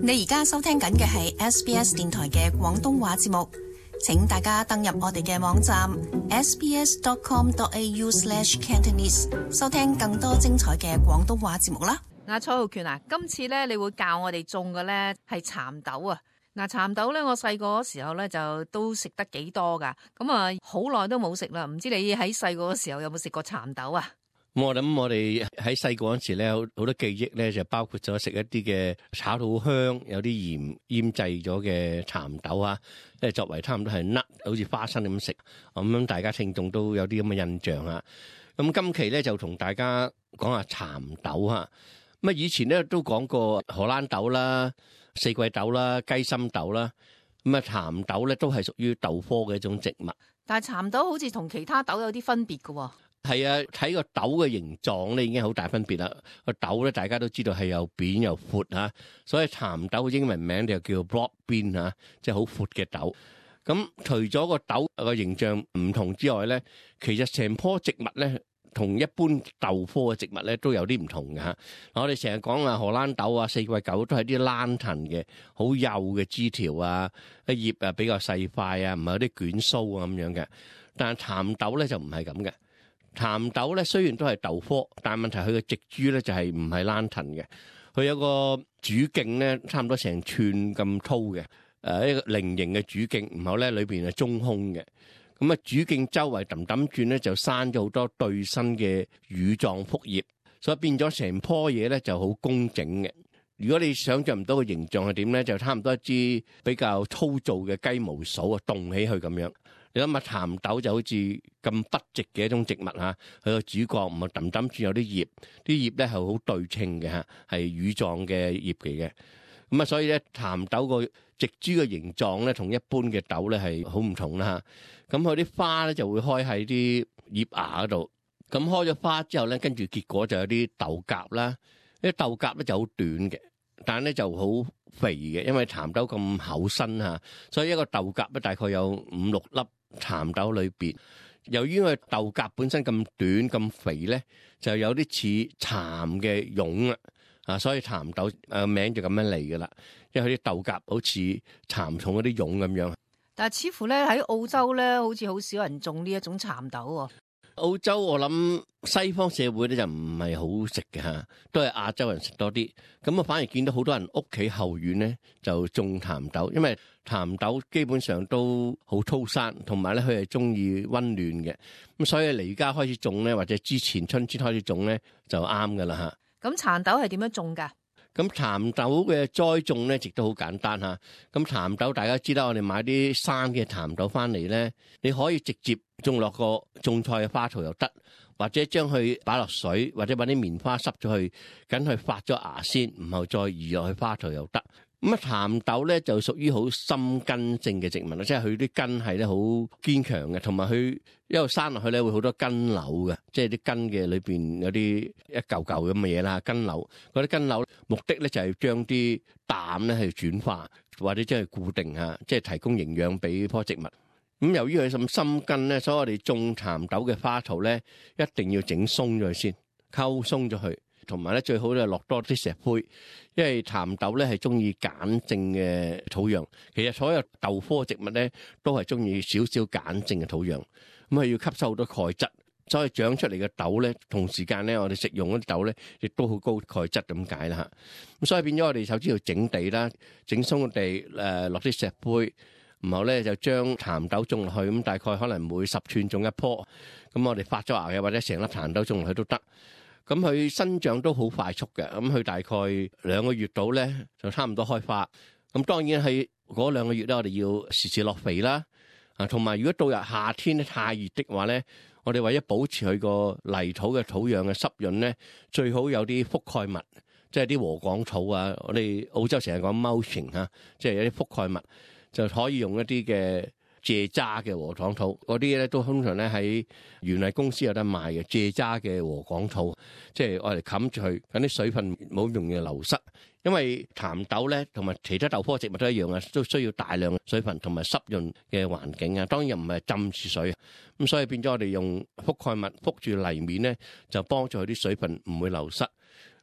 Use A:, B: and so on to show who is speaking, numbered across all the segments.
A: 你而家收聽緊嘅係 SBS 電台嘅廣東話節目，請大家登入我哋嘅網站 sbs.com.au/cantonese 收聽更多精彩嘅廣東話節目啦。
B: 蔡浩權啊，今次咧你會教我哋種嘅咧係蠶豆啊。蠶豆咧我細個嗰時候咧就都食得幾多噶，咁啊好耐都冇食啦。唔知你喺細個嗰時候有冇食過蠶豆啊？
C: 我諗我哋喺細個嗰時咧，好多記憶咧就包括咗食一啲嘅炒到好香，有啲鹽醃製咗嘅蠶豆啊，即係作為差唔多係粒，好似花生咁食。咁大家聽眾都有啲咁嘅印象啊。咁今期咧就同大家講下蠶豆啊。咁啊以前咧都講過荷蘭豆啦、四季豆啦、雞心豆啦。咁啊蠶豆咧都係屬於豆科嘅一種植物。
B: 但係蠶豆好似同其他豆有啲分別㗎喎。
C: 係啊，睇個豆嘅形狀咧已經好大分別啦。個豆咧大家都知道係又扁又闊嚇，所以蠶豆嘅英文名就叫 broad bean 嚇，即係好闊嘅豆。咁除咗個豆個形象唔同之外咧，其實成棵植物咧同一般豆科嘅植物咧都有啲唔同嘅嚇。我哋成日講啊荷蘭豆啊、四季豆都係啲蘭藤嘅好幼嘅枝條啊，葉啊比較細塊啊，唔係有啲捲鬚啊咁樣嘅。但係蠶豆咧就唔係咁嘅。蠶豆咧雖然都係豆科，但係問題佢嘅植株咧就係唔係蘭藤嘅，佢有個主徑咧差唔多成寸咁粗嘅，一個菱形嘅主徑，然後咧裏邊係中空嘅，咁啊主徑周圍揼揼轉咧就生咗好多對身嘅羽狀複葉，所以變咗成棵嘢咧就好工整嘅。如果你想象唔到個形狀係點咧，就差唔多一支比較粗糙嘅雞毛掃啊，棟起去咁樣。你諗下蠶豆就好似咁筆直嘅一種植物嚇，佢個主角唔係揼揼轉有啲葉，啲葉咧係好對稱嘅嚇，係羽狀嘅葉嚟嘅。咁啊，所以咧蠶豆個植株嘅形狀咧，同一般嘅豆咧係好唔同啦嚇。咁佢啲花咧就會開喺啲葉芽嗰度，咁開咗花之後咧，跟住結果就有啲豆莢啦。啲豆莢咧就好短嘅，但係咧就好肥嘅，因為蠶豆咁厚身嚇，所以一個豆莢咧大概有5-6粒。蠶豆裏邊，由於佢豆莢本身咁短咁肥咧，就有啲似蠶嘅蛹啊，所以蠶豆名就咁樣嚟噶啦。因為佢啲豆莢好似蠶蟲嗰啲蛹咁樣。
B: 但係似乎咧喺澳洲咧，好似好少人種呢一種蠶豆喎。
C: 澳洲我諗西方社會咧就唔係好食嘅嚇，都係亞洲人食多啲。咁啊反而見到好多人屋企後院咧就種蠶豆，因為蠶豆基本上都好粗生，同埋咧佢係中意溫暖嘅。咁所以嚟而家開始種咧，或者之前春天開始種咧就啱噶啦嚇。
B: 咁蠶豆係點樣種㗎？
C: 咁蠶豆嘅栽種咧，亦都好簡單嚇。咁蠶豆大家知道，我哋買啲生嘅蠶豆翻嚟咧，你可以直接種落個種菜嘅花槽又得，或者將佢擺落水，或者揾啲棉花濕咗佢，等佢發咗芽先，然後再移落去花槽又得。咁啊，蠶豆咧就屬於好深根性嘅植物啦，即係佢啲根係咧好堅強嘅，同埋佢一路生落去咧會好多根瘤嘅，即係啲根嘅裏邊有啲一嚿嚿咁嘅嘢啦，根瘤。嗰啲根瘤目的咧就係將啲氮咧去轉化，或者將佢固定下，即係提供營養俾棵植物。咁由於佢咁深根咧，所以我哋種蠶豆嘅花槽咧一定要整鬆咗佢先，溝鬆咗佢。同埋咧，最好咧落多啲石灰，因為蠶豆咧係中意鹼性嘅土壤。其實所有豆科植物咧都係中意少少鹼性嘅土壤，咁係要吸收好多鈣質，所以長出嚟嘅豆咧，同時間咧我哋食用嗰啲豆咧，亦都好高鈣質咁解啦嚇。咁所以變咗我哋首先要整地啦，整鬆個地，落啲石灰，然後咧就將蠶豆種落去，咁大概可能每10寸種一棵，咁我哋發咗芽嘅或者成粒蠶豆種落去都得。咁佢生長都好快速嘅，咁佢大概2個月到咧就差唔多開花。咁當然係嗰2個月咧，我哋要時時落肥啦。同埋如果到入夏天咧太熱的話咧，我哋為咗保持佢個泥土嘅土壤嘅濕潤咧，最好有啲覆蓋物，即係啲禾稈草啊。我哋澳洲成日講 mulching 嚇，即係有啲覆蓋物，就可以用一啲嘅蔗渣嘅禾稈草，嗰啲咧都通常咧喺園藝公司有得賣嘅蔗渣嘅禾稈草，即係我哋冚住佢，等啲水分冇容易流失。因為蠶豆咧同埋其他豆科植物都一樣啊，都需要大量水分同埋濕潤嘅環境啊。當然唔係浸住水，咁所以變咗我哋用覆蓋物覆住泥面咧，就幫助佢啲水分唔會流失。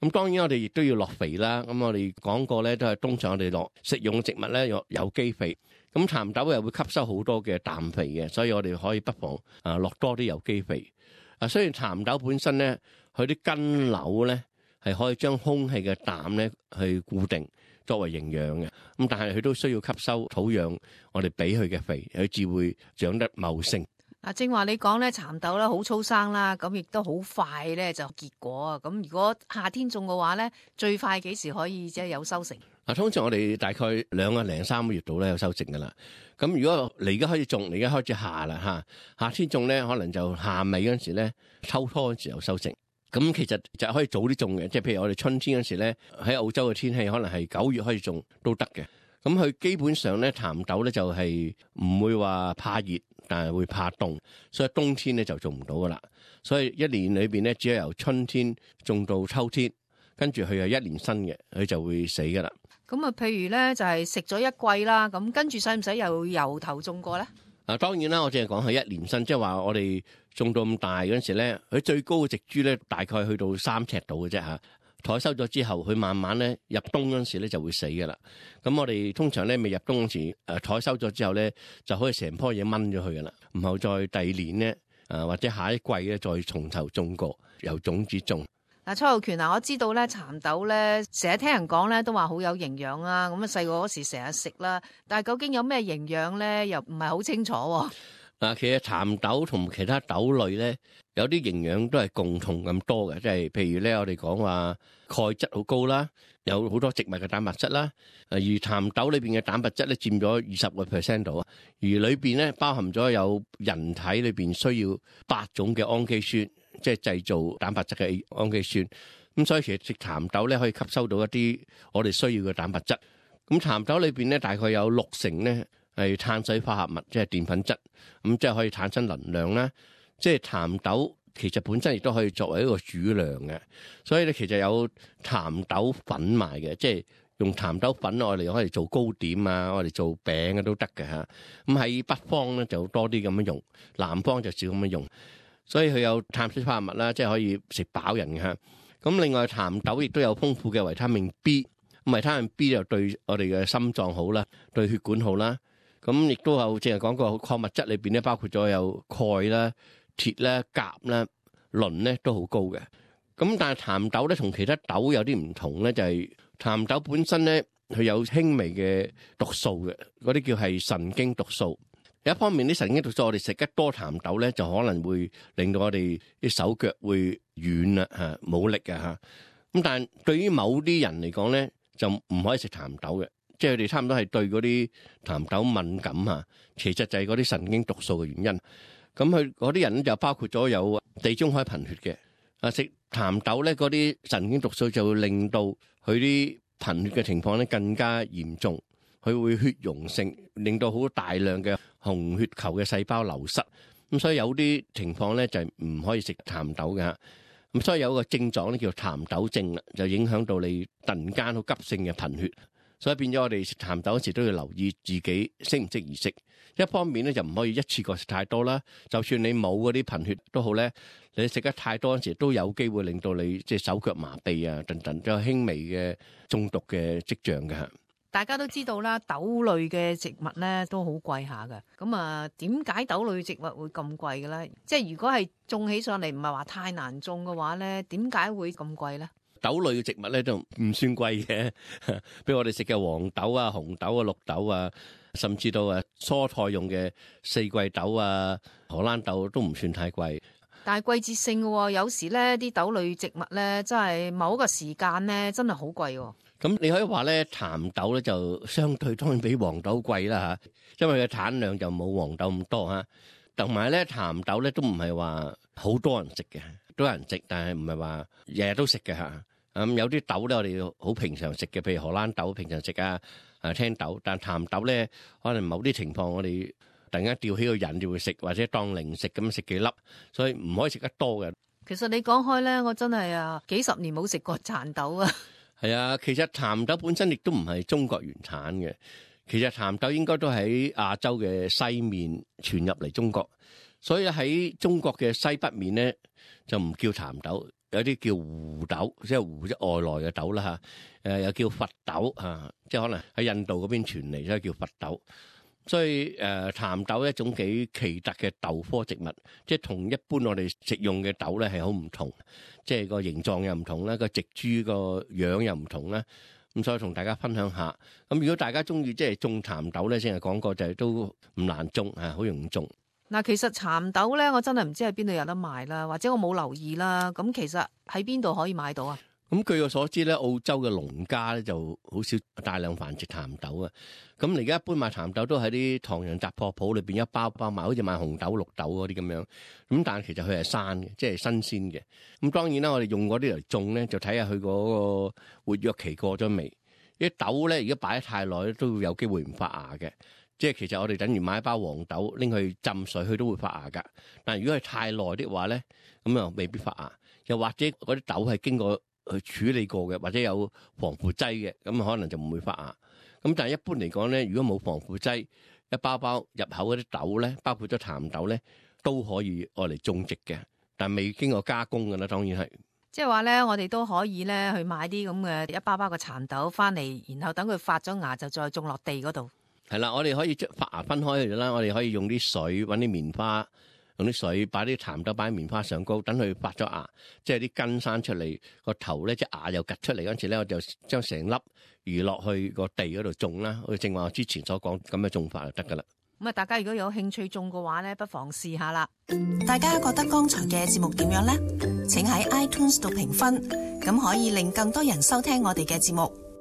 C: 咁當然我哋亦都要落肥啦。咁我哋講過咧，都係通常我哋落食用植物咧有機肥。咁蠶豆又會吸收好多嘅氮肥嘅，所以我哋可以不妨落多啲有機肥。雖然蠶豆本身咧，佢啲根瘤咧係可以將空氣嘅氮咧去固定作為營養嘅，咁但係佢都需要吸收土壤我哋俾佢嘅肥，佢至會長得茂盛。
B: 正話你講咧，蠶豆咧好粗生啦，咁亦都好快咧就結果啊！咁如果夏天種嘅話咧，最快幾時可以即係有收成？
C: 通常我哋大概2個零3個月度咧有收成噶啦。咁如果你而家開始種，你而家開始下啦，夏天種咧可能就夏尾嗰陣時咧，秋初嗰陣時有收成。咁其實就可以早啲種嘅，即係譬如我哋春天嗰時咧，喺澳洲嘅天氣可能係9月開始種都得嘅。咁佢基本上咧，蠶豆咧就係唔會話怕熱，但係會怕凍，所以冬天咧就種唔到噶啦。所以一年裏邊咧，只係由春天種到秋天，跟住佢係一年生嘅，佢就會死噶啦。
B: 咁啊，譬如咧就係食咗一季啦，咁跟住使唔使又由頭種過咧？
C: 當然啦，我淨係講係一年生，即係話我哋種到咁大嗰陣時咧，佢最高嘅植株咧大概去到3尺度嘅啫嚇。採收咗之後，佢慢慢咧入冬嗰陣時咧就會死㗎啦。咁我哋通常咧未入冬嗰時，採收咗之後咧就可以成棵嘢掹咗佢㗎啦。然後再第二年咧，或者下一季咧再從頭種過，由種子種。
B: 蔡浩權我知道咧蠶豆咧成日聽人講咧都話好有營養啊。咁啊細個嗰時成日食啦，但係究竟有咩營養咧又唔係好清楚喎。
C: 其實蠶豆同其他豆類咧，有啲營養都係共同咁多嘅，即係譬如咧，我哋講話鈣質好高啦，有好多植物嘅蛋白質啦，而蠶豆裏邊嘅蛋白質咧佔咗20% 度啊，而裏邊咧包含咗有人體裏邊需要8種嘅氨基酸，即係製造蛋白質嘅氨基酸。咁所以其實食蠶豆咧可以吸收到一啲我哋需要嘅蛋白質。咁蠶豆裏邊咧大概有60%咧係碳水化合物，即係澱粉質，咁即係可以產生能量啦。即係蠶豆其實本身亦都可以作為一個主糧嘅，所以咧其實有蠶豆粉賣嘅，即係用蠶豆粉我哋可以做糕點啊，我哋做餅啊都得嘅嚇。咁喺北方咧就多啲咁樣用，南方就少咁樣用。所以佢有碳水化合物啦，即係可以食飽人嘅嚇。咁另外蠶豆亦都有豐富嘅維他命 B， 咁維他命 B 就對我哋嘅心臟好啦，對血管好啦。咁亦都有淨係講過礦物質裏邊咧，包括咗有鈣啦、鐵啦、鉀啦、磷咧都好高嘅。咁但係蠶豆咧同其他豆有啲唔同咧，就係蠶豆本身咧佢有輕微嘅毒素嘅，嗰啲叫係神經毒素。有一方面啲神經毒素，我哋食得多蠶豆咧，就可能會令到我哋啲手腳會軟啦嚇，冇力啊嚇。咁但係對於某啲人嚟講咧，就唔可以食蠶豆嘅。即係佢哋差唔多係對嗰啲蠶豆敏感啊，其實就係嗰啲神經毒素嘅原因。咁佢嗰啲人就包括咗有地中海貧血嘅，食蠶豆咧嗰啲神經毒素就會令到佢啲貧血嘅情況咧更加嚴重，佢會血溶性，令到好大量嘅紅血球嘅細胞流失。咁所以有啲情況咧就係唔可以食蠶豆嘅。咁所以有個症狀咧叫蠶豆症啦，就影響到你突然間好急性嘅貧血。所以變咗我哋食蠶豆嗰時都要留意自己適唔適宜食。一方面咧就唔可以一次過食太多啦，就算你冇嗰啲貧血都好咧，你食得太多嗰時都有機會令到你即係手腳麻痹啊等等，都有輕微嘅中毒嘅跡象嘅。
B: 大家都知道啦，豆類嘅植物咧都好貴下嘅。咁啊，點解豆類植物會咁貴嘅咧？即係如果係種起上嚟唔係話太難種嘅話咧，點解會咁貴咧？
C: 豆類嘅植物咧就唔算貴嘅，比如我哋食嘅黃豆啊、紅豆啊、綠豆啊，甚至到蔬菜用嘅四季豆啊、荷蘭豆都唔算太貴。
B: 但係季節性嘅喎，有時咧啲豆類植物咧真係某一個時間咧真係好貴喎。
C: 咁你可以話咧，蠶豆咧就相對當然比黃豆貴啦嚇，因為佢嘅產量就冇黃豆咁多嚇。同埋咧，蠶豆咧都唔係話好多人食嘅，都有人食，但係唔係話日日都食嘅嚇。有啲豆咧，我哋好平常食嘅，譬如荷蘭豆平常食啊，青豆。但蠶豆咧，可能某啲情況我哋突然間吊起個癮就會食，或者當零食咁食幾粒，所以唔可以食得多嘅。
B: 其實你講開咧，我真係幾十年冇食過蠶豆啊。
C: 係啊，其實蠶豆本身亦都唔係中國原產嘅，其實蠶豆應該都喺亞洲嘅西面傳入嚟中國，所以喺中國嘅西北面咧就唔叫蠶豆。 有啲叫胡豆，即係胡即外來嘅豆啦嚇。又叫佛豆嚇，即係可能喺印度嗰邊傳嚟，所以叫佛豆。所以蠶豆一種幾奇特嘅豆科植物，即係同一般我哋食用嘅豆咧係好唔同，即係個形狀又唔同啦，個植株個樣又唔同啦。咁所以同大家分享下。咁如果大家中意即係種蠶豆咧，先係講過就係都唔難種嚇，好容易種。
B: 嗱，其實蠶豆咧，我真係唔知喺邊度有得賣啦，或者我冇留意啦。咁其實喺邊度可以買到啊？咁
C: 據我所知咧，澳洲嘅農家咧就好少大量繁殖蠶豆啊。咁而家一般買蠶豆都喺啲唐人雜貨鋪裏邊一包包賣，好似買紅豆、綠豆嗰啲咁樣。咁但係其實佢係生嘅，即係新鮮嘅。咁當然啦，我哋用嗰啲嚟種咧，就睇下佢嗰個活躍期過咗未。啲豆咧，如果擺得太耐都會有機會唔發芽嘅。即係其實我哋等於買一包黃豆拎去浸水，佢都會發芽㗎。但係如果係太耐的話咧，咁啊未必發芽。又或者嗰啲豆係經過去處理過嘅，或者有防腐劑嘅，咁可能就唔會發芽。咁但係一般嚟講咧，如果冇防腐劑，一包包入口嗰啲豆咧，包括咗蠶豆咧，都可以愛嚟種植嘅，但未經過加工㗎啦，當然係。即係話咧，我哋都可以咧去買啲咁嘅一包包嘅蠶豆翻嚟，然後等佢發咗芽就再種落地嗰度。係啦，我哋可以將發芽分開佢啦，我哋可以用啲水搵啲棉花。用啲水擺啲蠶豆擺喺棉花上高，等佢發咗芽，即係啲根生出嚟，個頭咧隻芽又趌出嚟嗰陣時咧，我就將成粒移落去個地嗰度種啦。好似正話我之前所講咁嘅種法就得噶啦。咁啊，大家如果有興趣種嘅話咧，不妨試下啦。
A: 大家覺得剛才嘅節目點樣呢？請喺 iTunes 度評分，咁可以令更多人收聽我哋嘅節目。